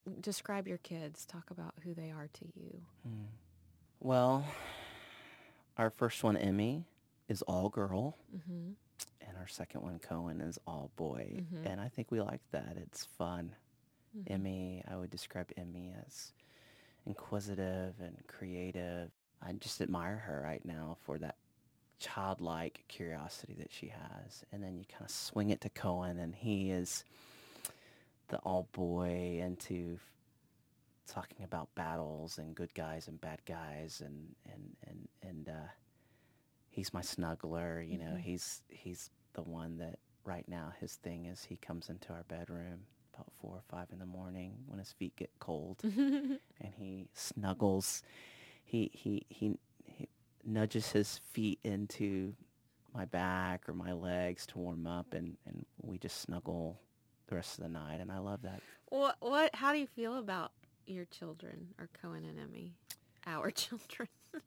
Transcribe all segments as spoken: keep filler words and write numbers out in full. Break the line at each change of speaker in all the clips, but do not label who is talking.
Describe your kids. Talk about who they are to you.
Hmm. Well, our first one, Emmy, is all girl.
Mm-hmm.
And our second one, Cohen, is all boy.
Mm-hmm.
And I think we like that. It's fun.
Mm-hmm.
Emmy, I would describe Emmy as inquisitive and creative. I just admire her right now for that childlike curiosity that she has. And then you kind of swing it to Cohen, and he is the all boy into f- talking about battles and good guys and bad guys, and and and and uh, he's my snuggler. You know,
Mm-hmm.
he's he's the one that right now his thing is he comes into our bedroom about four or five in the morning when his feet get cold, and he snuggles. He he he he nudges his feet into my back or my legs to warm up, and and we just snuggle the rest of the night, and I love that.
What? What? How do you feel about your children, or Cohen and Emmy, our children?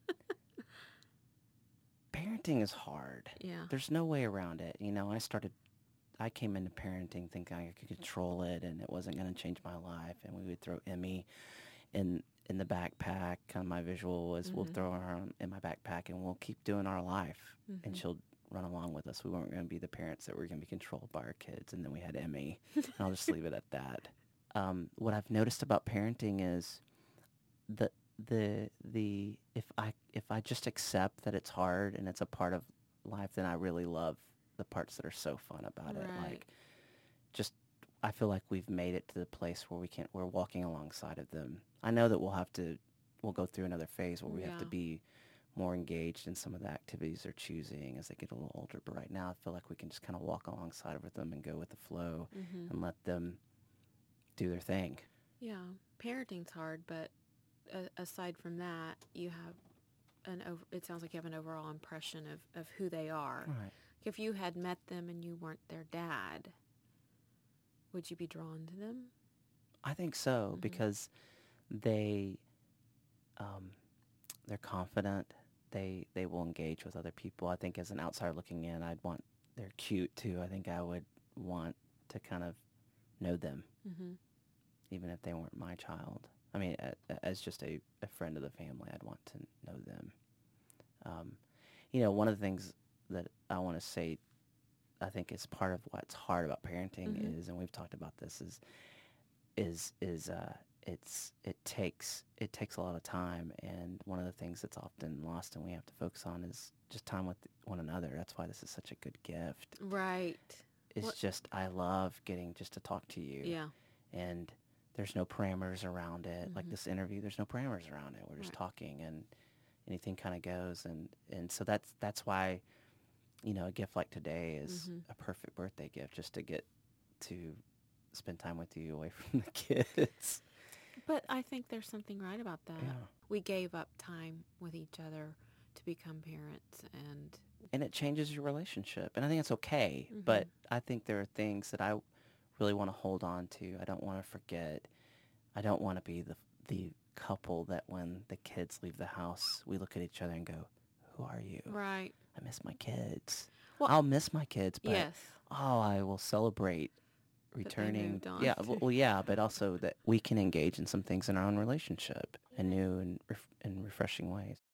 Parenting is hard.
Yeah.
There's no way around it. You know, I started, I came into parenting thinking I could control it and it wasn't going to change my life. And we would throw Emmy in in the backpack. Kind of my visual was we'll
Mm-hmm.
throw her in my backpack and we'll keep doing our life.
Mm-hmm.
And she'll run along with us. We weren't going to be the parents that were going to be controlled by our kids. And then we had Emmy. And I'll just leave it at that. Um, what I've noticed about parenting is the the the if I if I just accept that it's hard and it's a part of life, then I really love the parts that are so fun about it.
Right.
Like just I feel like we've made it to the place where we can we're walking alongside of them. I know that we'll have to we'll go through another phase where we have to
Yeah.
be more engaged in some of the activities they're choosing as they get a little older. But right now I feel like we can just kind of walk alongside with them and go with the flow
Mm-hmm.
and let them do their thing.
Yeah. Parenting's hard, but uh, aside from that, you have an over, it sounds like you have an overall impression of, of who they are.
Right.
If you had met them and you weren't their dad, would you be drawn to them?
I think so
Mm-hmm.
because they um, they're confident. They they will engage with other people. I think as an outsider looking in, I'd want they're cute too. I think I would want to kind of know them,
Mm-hmm.
even if they weren't my child. I mean, a, a- as just a, a friend of the family, I'd want to know them. Um, you know, one of the things that I want to say, I think is part of what's hard about parenting
Mm-hmm.
is, and we've talked about this, is is is uh, it's it takes it takes a lot of time, and one of the things that's often lost and we have to focus on is just time with one another. That's why this is such a good gift.
Right.
It's
What-
just I love getting just to talk to you.
Yeah.
And there's no parameters around it. Like
Mhm.
this interview, there's no parameters around it. We're just
Right.
talking, and anything kind of goes. And and so that's that's why, you know, a gift like today is
Mhm.
a perfect birthday gift, just to get to spend time with you away from the kids.
But I think there's something right about that.
Yeah.
We gave up time with each other to become parents, and
And it changes your relationship. And I think it's okay.
Mhm.
But I think there are things that I really want to hold on to. I don't want to forget. I don't want to be the the couple that when the kids leave the house, we look at each other and go, "Who are you?"
right.
I miss my kids.
Well,
I'll miss my kids, but
yes.
oh, I will celebrate
they
returning.
moved on.
Yeah, well, well, yeah, but also that we can engage in some things in our own relationship in new and ref- and refreshing ways.